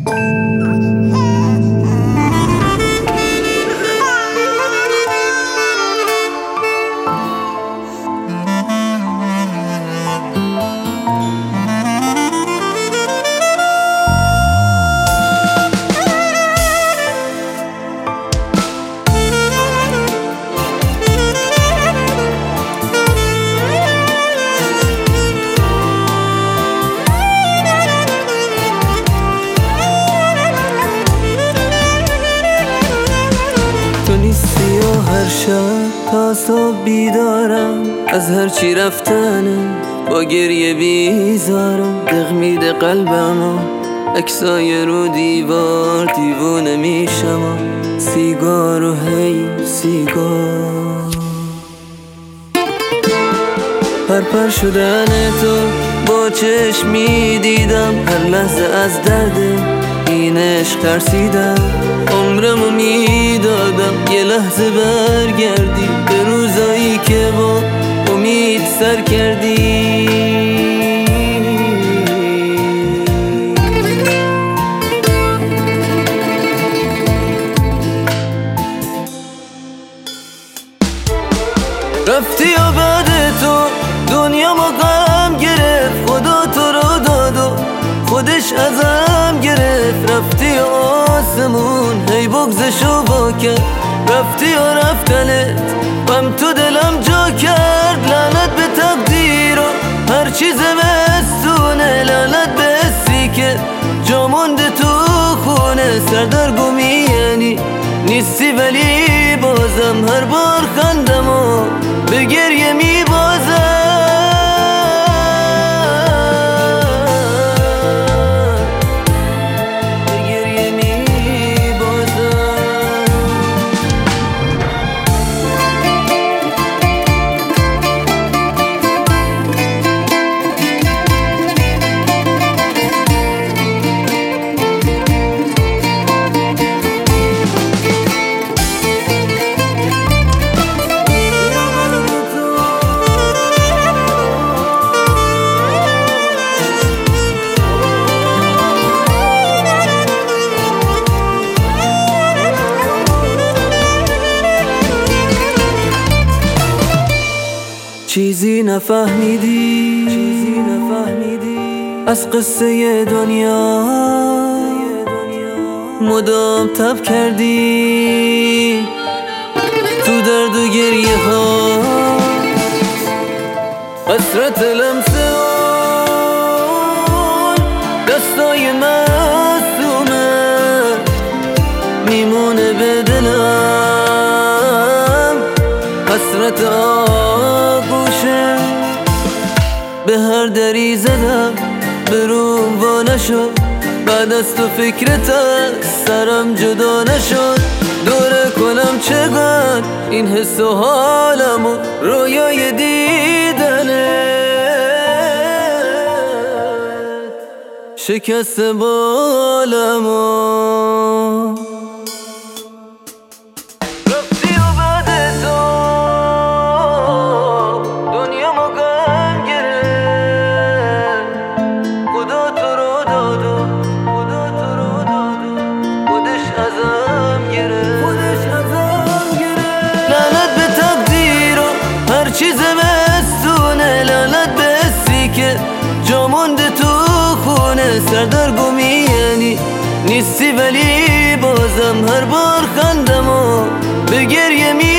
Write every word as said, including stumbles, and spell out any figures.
تو نیستی و هر شب تا صبح بیدارم، از هر چی رفتنه با گریه بیزارم. دق میده قلبم و عکسای رو دیوار، دیوونه میشم و سیگار و هی سیگار. پرپر شدن تو با چشم میدیدم، هر لحظه از درد این عشق ترسیدم. عمرمو میدادم یه لحظه برگردی به روزایی که با امید سر کردی. رفتی و بعد تو دنیا ما غم گرفت، خدا تو رو داد و خودش ازم گرفت. رفتی و آسمون هی بغزشو وا کرد، رفتی و رفتنت غم تو دلم جا کرد. لعنت به تقدیر و هر چیز زمستونه، لعنت به حسی که جا مونده تو خونه. سردرگمی یعنی نیستی ولی بازم هر بار خندم و به گریه می بازم. چیزی نفهمیدی، چیزی نفهمیدی از قصه دنیا، مدام تب کردی تو درد و گریه ها. حسرت لمسه اون دستای معصومه میمونه به دلم. حسرت آغوشه به هر دری زدم به روم وا نشد، بعد از تو فکرت از سرم جدا نشد. دوره کنم چقدر این حس و حالم و رویای دیدنت شکست بالم و چیز مستونه، لعنت به حسی که جا مونده تو خونه. سردرگمی یعنی نیستی ولی بازم هر بار خندم و به گریه می